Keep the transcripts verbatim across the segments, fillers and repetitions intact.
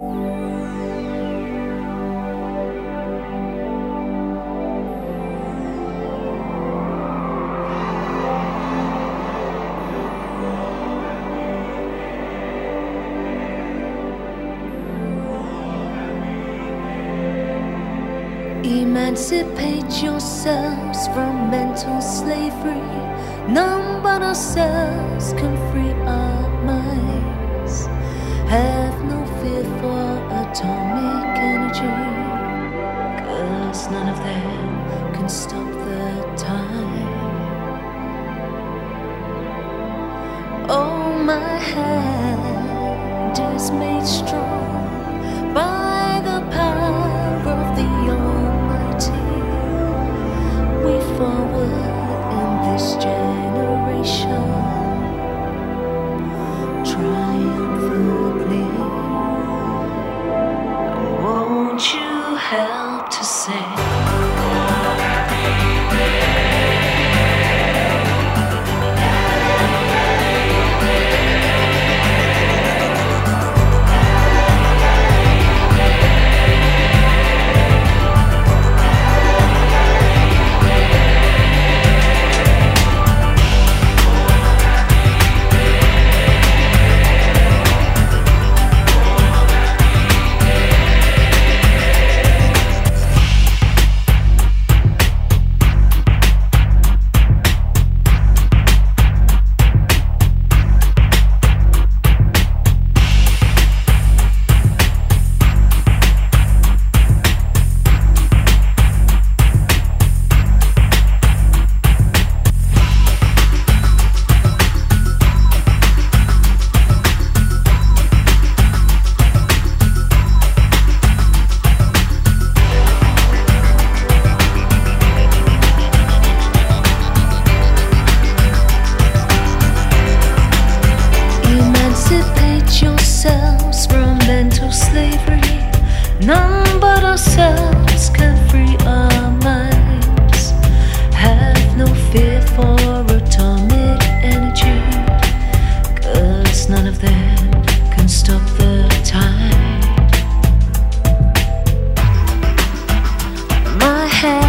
Emancipate yourselves from mental slavery. None but ourselves can free our minds. Have no fear for atomic energy, 'cause none of them can stop the time. Oh, my hand is made strong by the power of the Almighty. We forward in this generation triumphantly. Won't you help to sing? Yourselves from mental slavery. None but ourselves can free our minds. Have no fear for atomic energy, 'cause none of them can stop the tide. My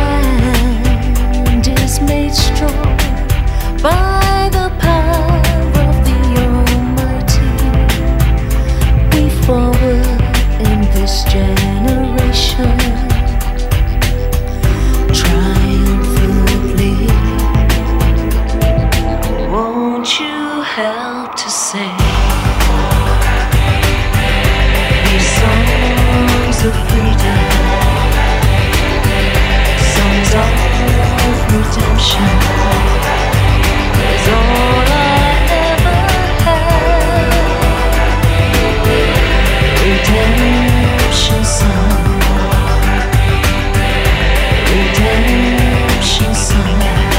hand is made strong by the power of the Almighty. Forward in this generation triumphantly. Won't you help to sing these songs of freedom, songs of redemption? Is all I ever had. Redemption song, redemption song.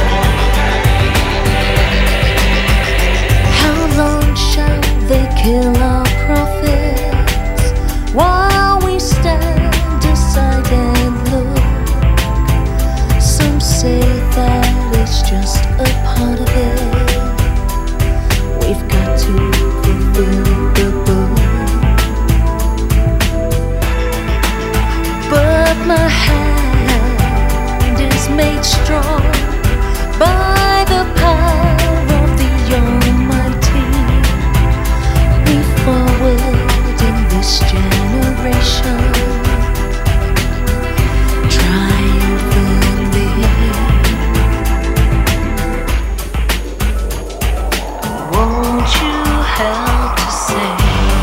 How long shall they kill our prophets while we stand aside and look? Some say that it's just a part of it. We've got to fulfill the book. But my hand is made strong by the power of the Almighty. We forward in this generation triumphantly. Won't you help to sing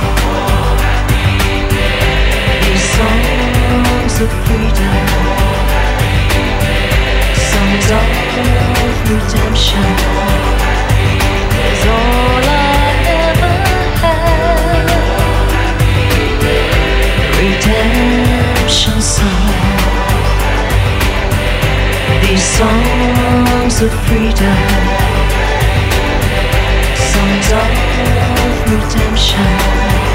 these songs of freedom, songs of redemption? Is all I ever had. Redemption song. These songs of freedom, songs of redemption.